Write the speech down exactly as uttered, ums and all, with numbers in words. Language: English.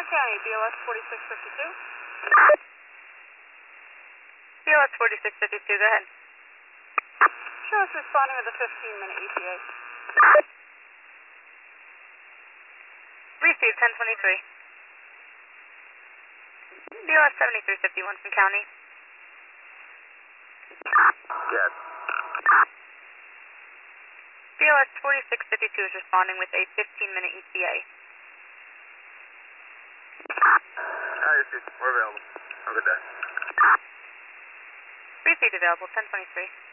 Orange County, B L S forty-six fifty-two. B L S forty-six fifty-two, go ahead. Show us responding with a fifteen minute E T A. Received ten twenty-three. B L S seventy-three fifty-one from County. Yes. B L S forty-six fifty-two is responding with a fifteen minute E T A. I received. We're available. Have a good day. Received available, ten twenty-three.